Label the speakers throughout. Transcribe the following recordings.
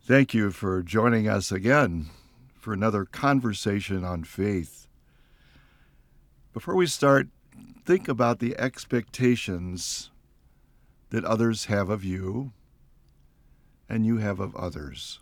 Speaker 1: Thank you for joining us again for another conversation on faith. Before we start, think about the expectations that others have of you and you have of others.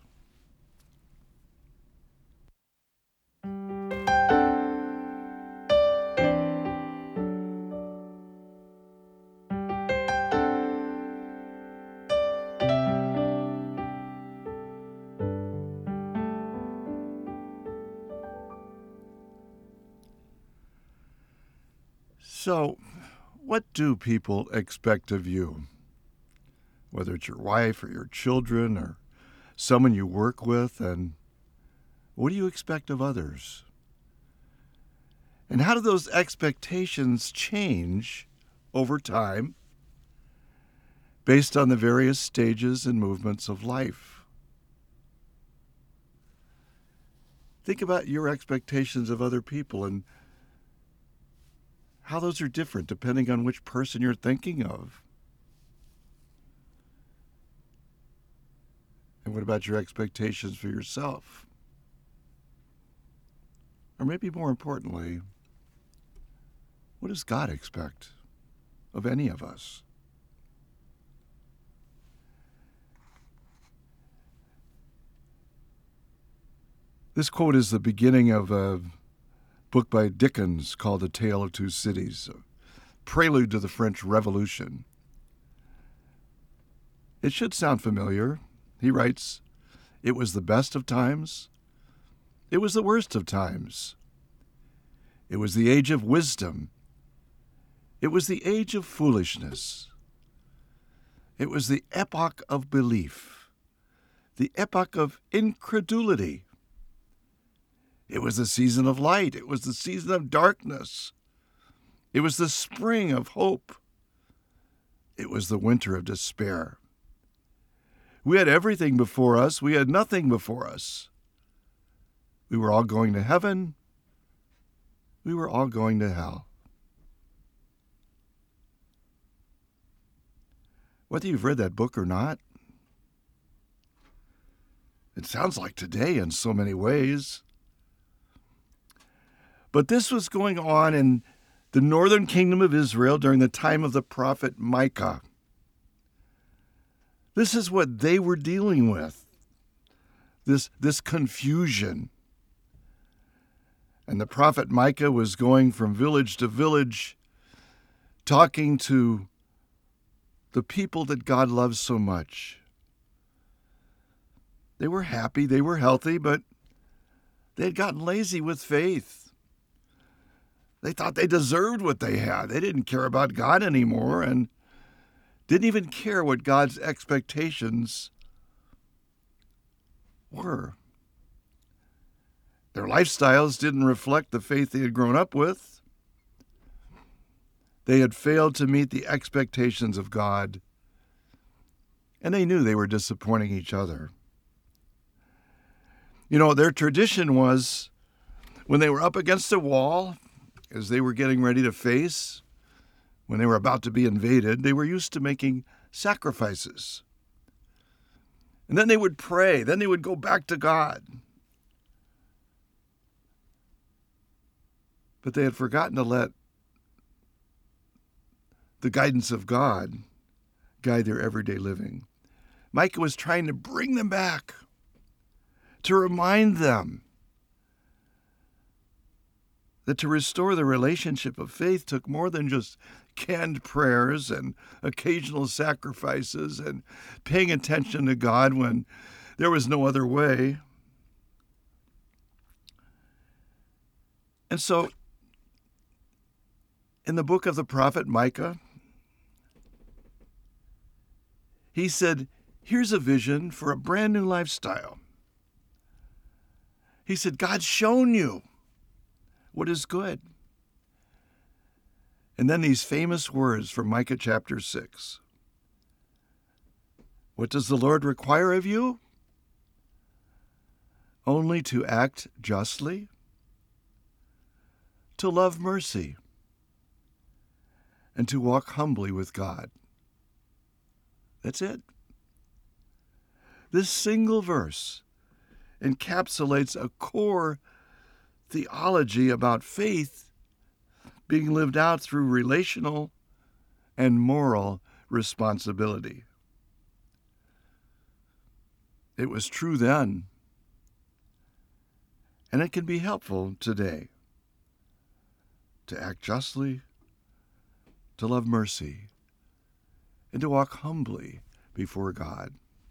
Speaker 1: So, what do people expect of you? Whether it's your wife or your children or someone you work with, and what do you expect of others? And how do those expectations change over time based on the various stages and movements of life? Think about your expectations of other people and how those are different depending on which person you're thinking of. And what about your expectations for yourself? Or maybe more importantly, what does God expect of any of us? This quote is the beginning of a book by Dickens called A Tale of Two Cities, a prelude to the French Revolution. It should sound familiar. He writes, "It was the best of times. It was the worst of times. It was the age of wisdom. It was the age of foolishness. It was the epoch of belief, the epoch of incredulity. It was the season of light. It was the season of darkness. It was the spring of hope. It was the winter of despair. We had everything before us. We had nothing before us. We were all going to heaven. We were all going to hell." Whether you've read that book or not, it sounds like today in so many ways. But this was going on in the northern kingdom of Israel during the time of the prophet Micah. This is what they were dealing with, this confusion. And the prophet Micah was going from village to village, talking to the people that God loves so much. They were happy, they were healthy, but they had gotten lazy with faith. They thought they deserved what they had. They didn't care about God anymore and didn't even care what God's expectations were. Their lifestyles didn't reflect the faith they had grown up with. They had failed to meet the expectations of God, and they knew they were disappointing each other. You know, their tradition was when they were up against a wall, as they were getting ready to face, when they were about to be invaded, they were used to making sacrifices. And then they would pray. Then they would go back to God. But they had forgotten to let the guidance of God guide their everyday living. Micah was trying to bring them back, to remind them that to restore the relationship of faith took more than just canned prayers and occasional sacrifices and paying attention to God when there was no other way. And so, in the book of the prophet Micah, he said, here's a vision for a brand new lifestyle. He said, God's shown you what is good. And then these famous words from Micah chapter 6. What does the Lord require of you? Only to act justly, to love mercy, and to walk humbly with God. That's it. This single verse encapsulates a core theology about faith being lived out through relational and moral responsibility. It was true then, and it can be helpful today to act justly, to love mercy, and to walk humbly before God.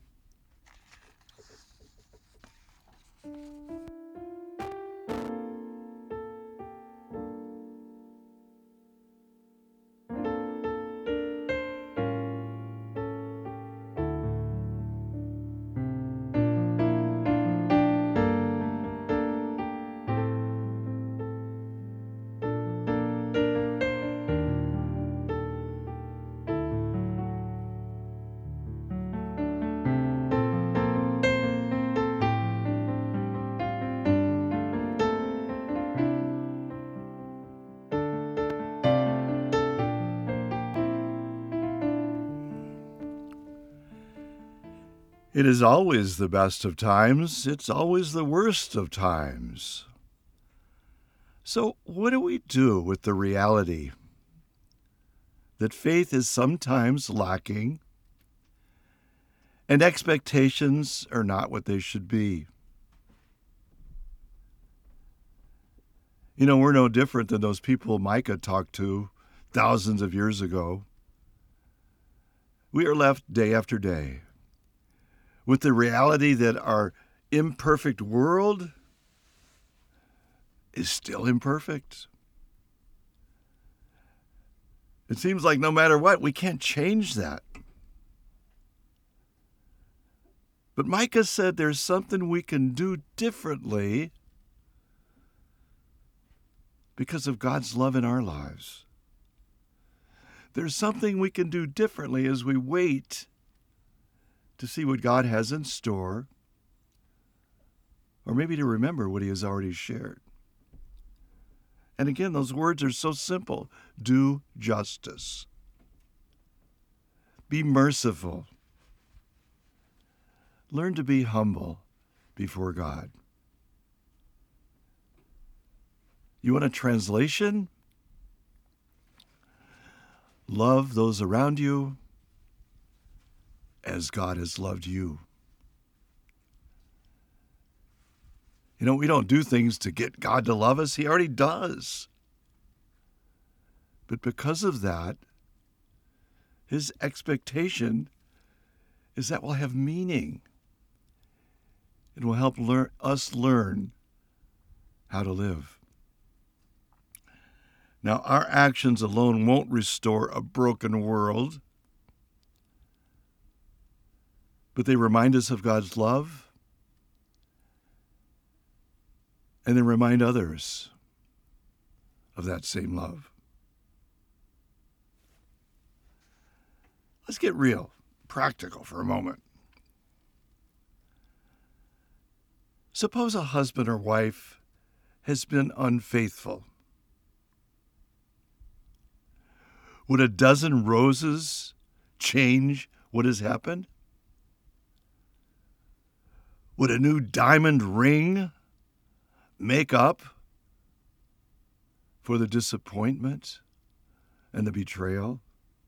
Speaker 1: It is always the best of times. It's always the worst of times. So what do we do with the reality that faith is sometimes lacking and expectations are not what they should be? You know, we're no different than those people Micah talked to thousands of years ago. We are left day after day with the reality that our imperfect world is still imperfect. It seems like no matter what, we can't change that. But Micah said there's something we can do differently because of God's love in our lives. There's something we can do differently as we wait to see what God has in store, or maybe to remember what He has already shared. And again, those words are so simple. Do justice. Be merciful. Learn to be humble before God. You want a translation? Love those around you as God has loved you. You know, we don't do things to get God to love us. He already does. But because of that, His expectation is that we'll have meaning. It will help us learn how to live. Now, our actions alone won't restore a broken world, but they remind us of God's love, and then remind others of that same love. Let's get real, practical for a moment. Suppose a husband or wife has been unfaithful. Would a dozen roses change what has happened? Would a new diamond ring make up for the disappointment and the betrayal?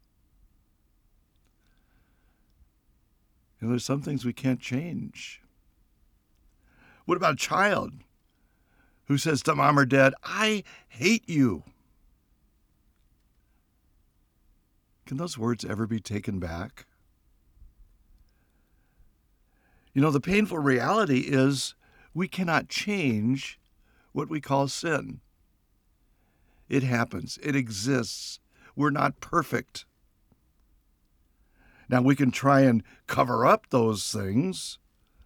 Speaker 1: You know, there's some things we can't change. What about a child who says to mom or dad, "I hate you"? Can those words ever be taken back? You know, the painful reality is we cannot change what we call sin. It happens. It exists. We're not perfect. Now, we can try and cover up those things.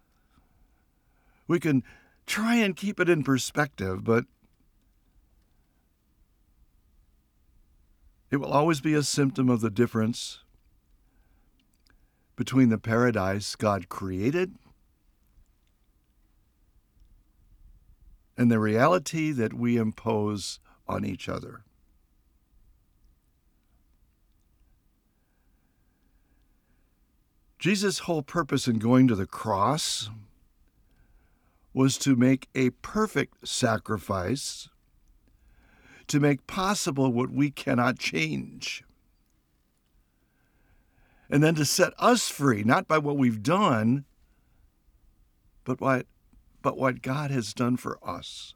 Speaker 1: We can try and keep it in perspective, but it will always be a symptom of the difference between the paradise God created and the reality that we impose on each other. Jesus' whole purpose in going to the cross was to make a perfect sacrifice, to make possible what we cannot change. And then to set us free, not by what we've done, but what God has done for us.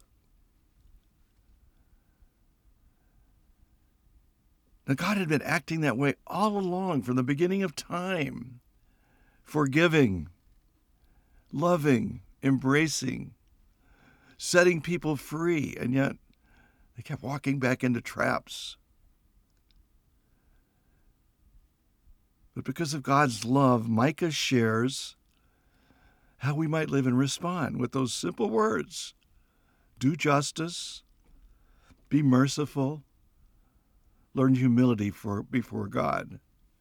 Speaker 1: Now, God had been acting that way all along from the beginning of time, forgiving, loving, embracing, setting people free, and yet they kept walking back into traps. But because of God's love, Micah shares how we might live and respond with those simple words. Do justice, be merciful, learn humility before God.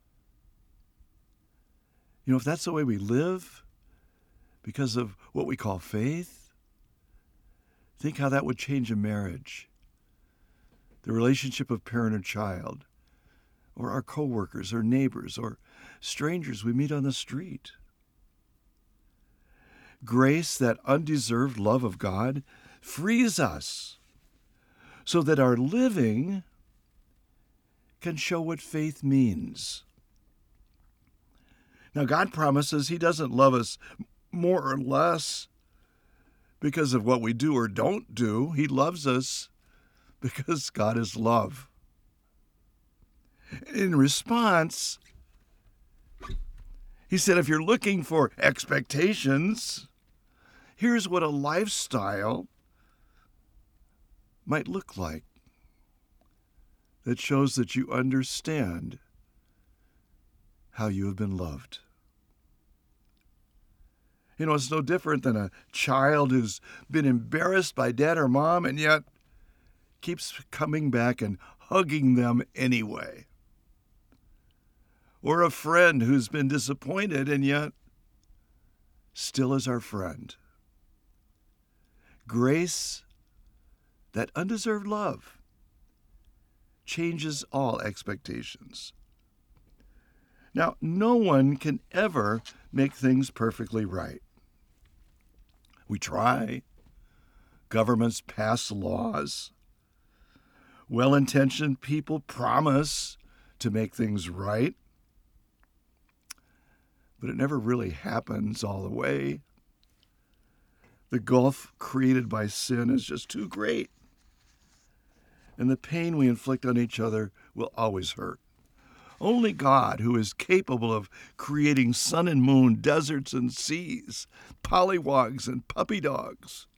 Speaker 1: You know, if that's the way we live, because of what we call faith, think how that would change a marriage, the relationship of parent and child, or our coworkers or neighbors or strangers we meet on the street. Grace, that undeserved love of God, frees us so that our living can show what faith means. Now, God promises He doesn't love us more or less because of what we do or don't do. He loves us because God is love. In response, He said, if you're looking for expectations, here's what a lifestyle might look like that shows that you understand how you have been loved. You know, it's no different than a child who's been embarrassed by dad or mom and yet keeps coming back and hugging them anyway. Or a friend who's been disappointed and yet still is our friend. Grace, that undeserved love, changes all expectations. Now, no one can ever make things perfectly right. We try. Governments pass laws. Well-intentioned people promise to make things right. But it never really happens all the way. The gulf created by sin is just too great. And the pain we inflict on each other will always hurt. Only God, who is capable of creating sun and moon, deserts and seas, pollywogs and puppy dogs,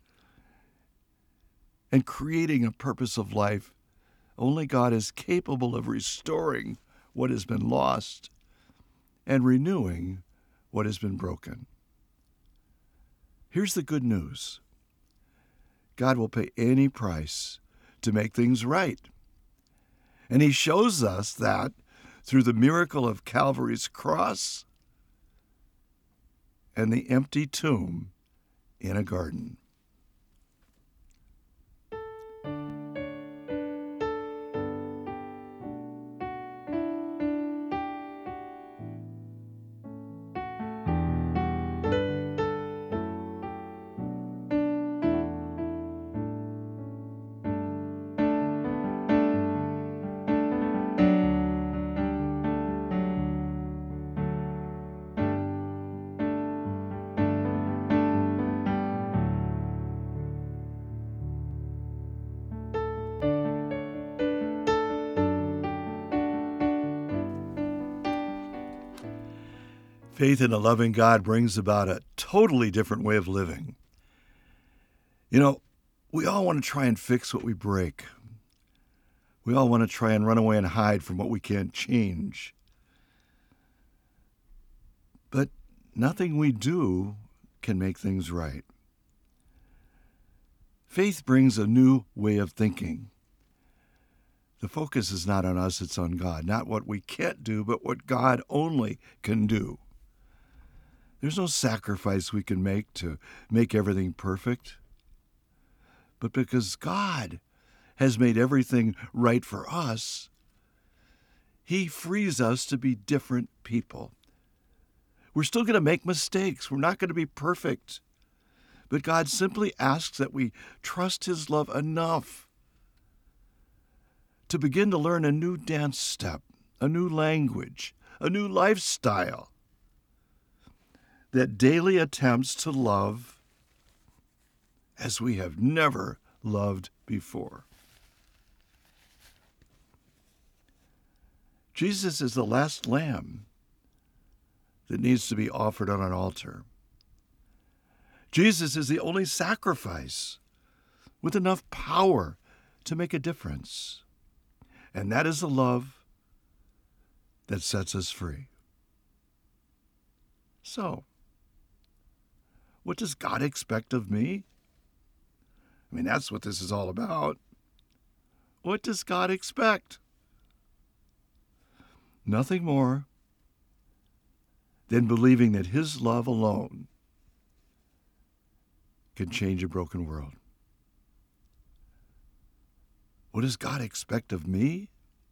Speaker 1: and creating a purpose of life, only God is capable of restoring what has been lost and renewing what has been broken. Here's the good news. God will pay any price to make things right. And He shows us that through the miracle of Calvary's cross and the empty tomb in a garden. Faith in a loving God brings about a totally different way of living. You know, we all want to try and fix what we break. We all want to try and run away and hide from what we can't change. But nothing we do can make things right. Faith brings a new way of thinking. The focus is not on us, it's on God. Not what we can't do, but what God only can do. There's no sacrifice we can make to make everything perfect. But because God has made everything right for us, He frees us to be different people. We're still going to make mistakes. We're not going to be perfect. But God simply asks that we trust His love enough to begin to learn a new dance step, a new language, a new lifestyle that daily attempts to love as we have never loved before. Jesus is the last lamb that needs to be offered on an altar. Jesus is the only sacrifice with enough power to make a difference. And that is the love that sets us free. So, what does God expect of me? I mean, that's what this is all about. What does God expect? Nothing more than believing that His love alone can change a broken world. What does God expect of me?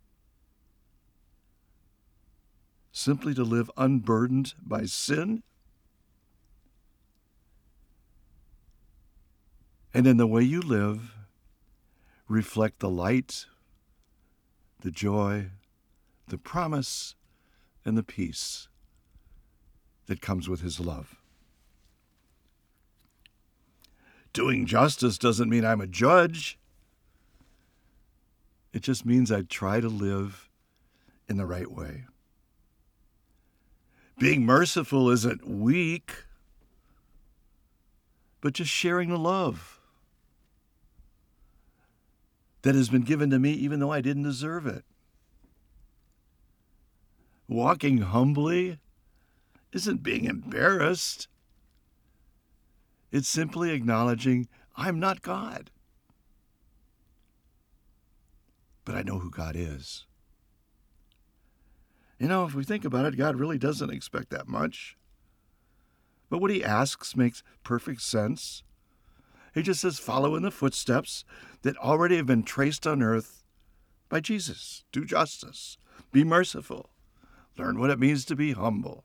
Speaker 1: Simply to live unburdened by sin? And in the way you live, reflect the light, the joy, the promise, and the peace that comes with His love. Doing justice doesn't mean I'm a judge. It just means I try to live in the right way. Being merciful isn't weak, but just sharing the love that has been given to me even though I didn't deserve it. Walking humbly isn't being embarrassed. It's simply acknowledging I'm not God. But I know who God is. You know, if we think about it, God really doesn't expect that much. But what He asks makes perfect sense. He just says, follow in the footsteps that already have been traced on earth by Jesus. Do justice. Be merciful. Learn what it means to be humble.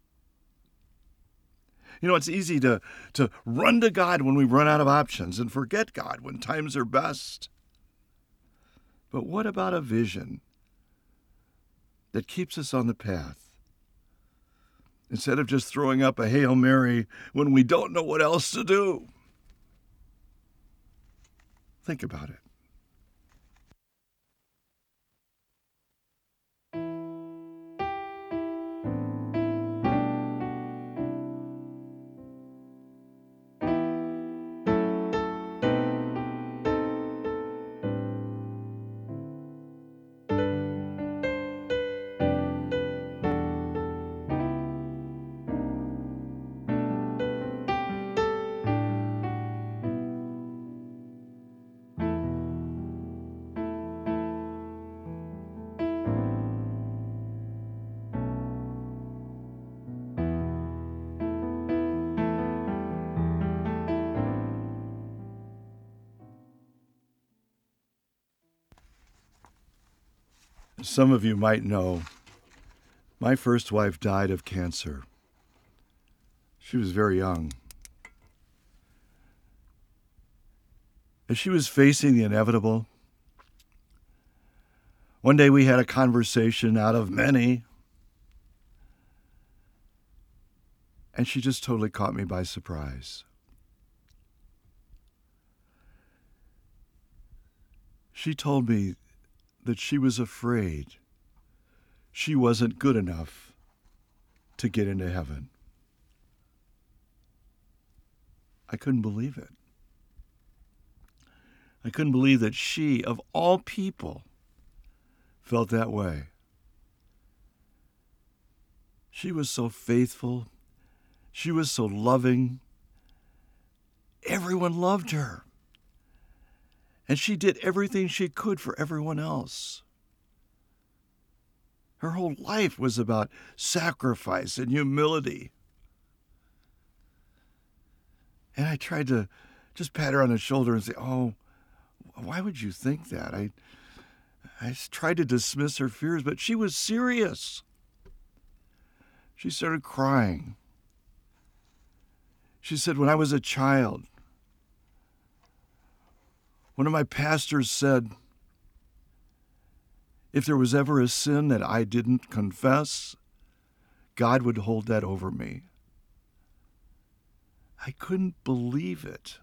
Speaker 1: You know, it's easy to run to God when we run out of options and forget God when times are best. But what about a vision that keeps us on the path? Instead of just throwing up a Hail Mary when we don't know what else to do. Think about it. Some of you might know, my first wife died of cancer. She was very young. As she was facing the inevitable, one day we had a conversation out of many, and she just totally caught me by surprise. She told me that she was afraid she wasn't good enough to get into heaven. I couldn't believe it. I couldn't believe that she, of all people, felt that way. She was so faithful. She was so loving. Everyone loved her. And she did everything she could for everyone else. Her whole life was about sacrifice and humility. And I tried to just pat her on the shoulder and say, oh, why would you think that? I tried to dismiss her fears, but she was serious. She started crying. She said, when I was a child, one of my pastors said, if there was ever a sin that I didn't confess, God would hold that over me. I couldn't believe it.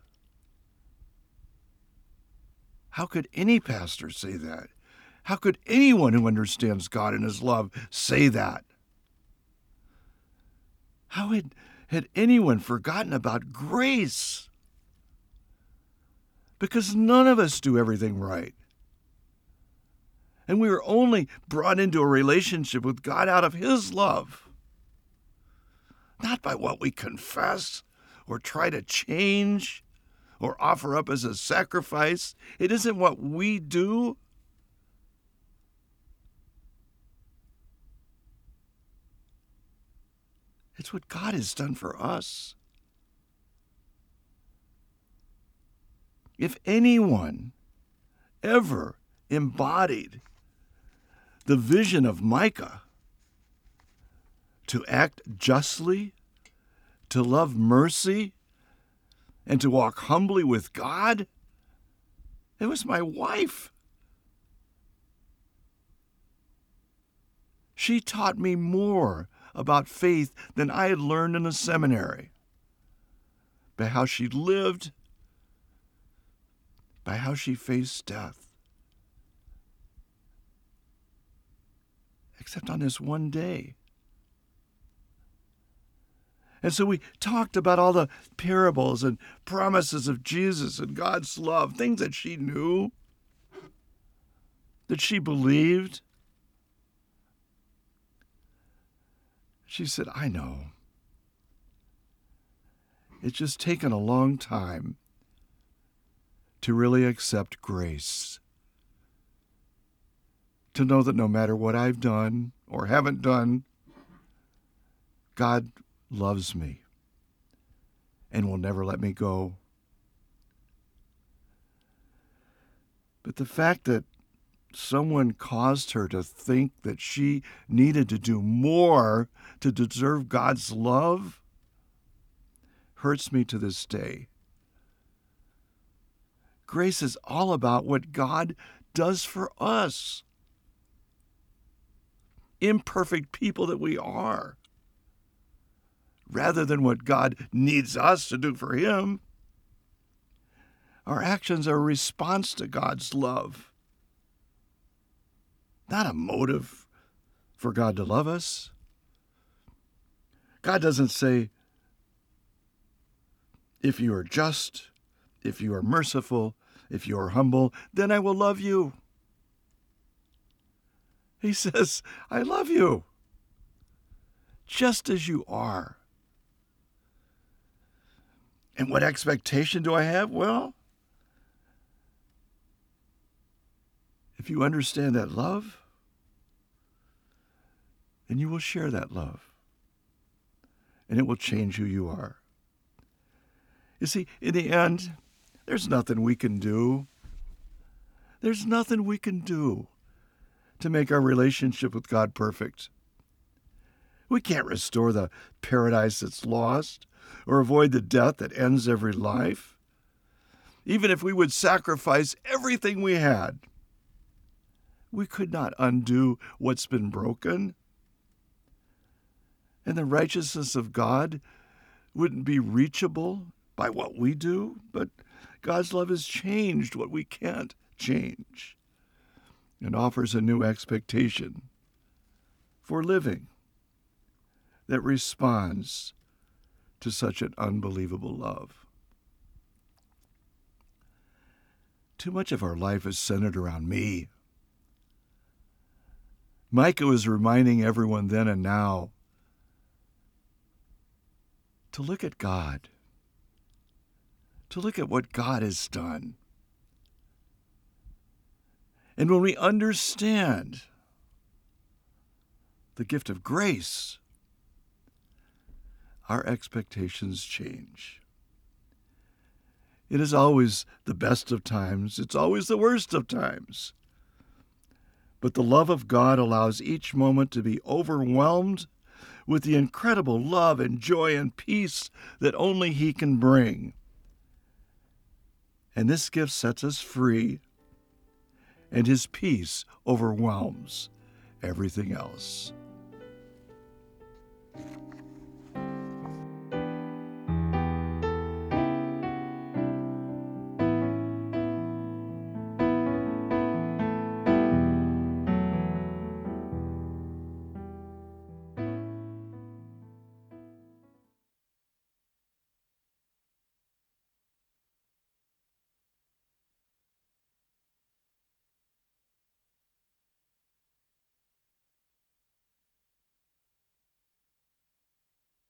Speaker 1: How could any pastor say that? How could anyone who understands God and His love say that? How had anyone forgotten about grace? Because none of us do everything right. And we were only brought into a relationship with God out of His love, not by what we confess or try to change or offer up as a sacrifice. It isn't what we do. It's what God has done for us. If anyone ever embodied the vision of Micah, to act justly, to love mercy, and to walk humbly with God, it was my wife. She taught me more about faith than I had learned in a seminary, by how she lived, by how she faced death. Except on this one day. And so we talked about all the parables and promises of Jesus and God's love, things that she knew, that she believed. She said, I know. It's just taken a long time to really accept grace. To know that no matter what I've done or haven't done, God loves me and will never let me go. But the fact that someone caused her to think that she needed to do more to deserve God's love hurts me to this day. Grace is all about what God does for us. Imperfect people that we are, rather than what God needs us to do for Him. Our actions are a response to God's love, not a motive for God to love us. God doesn't say, if you are just, if you are merciful, if you are humble, then I will love you. He says, I love you, just as you are. And what expectation do I have? Well, if you understand that love, then you will share that love. And it will change who you are. You see, in the end, there's nothing we can do. There's nothing we can do to make our relationship with God perfect. We can't restore the paradise that's lost or avoid the death that ends every life. Even if we would sacrifice everything we had, we could not undo what's been broken. And the righteousness of God wouldn't be reachable by what we do, but God's love has changed what we can't change and offers a new expectation for living that responds to such an unbelievable love. Too much of our life is centered around me. Micah was reminding everyone then and now to look at God, to look at what God has done. And when we understand the gift of grace, our expectations change. It is always the best of times. It's always the worst of times. But the love of God allows each moment to be overwhelmed with the incredible love and joy and peace that only He can bring. And this gift sets us free, and His peace overwhelms everything else.